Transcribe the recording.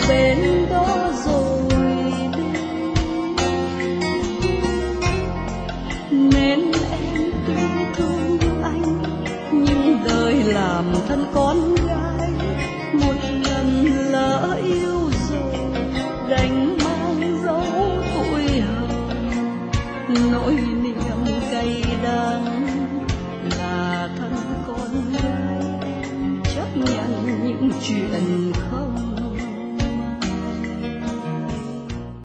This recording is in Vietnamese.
bên đó rồi đi. Nên em tuy thương anh nhưng đời làm thân con gái, một lần lỡ yêu rồi đành mang dấu tuổi hờn nỗi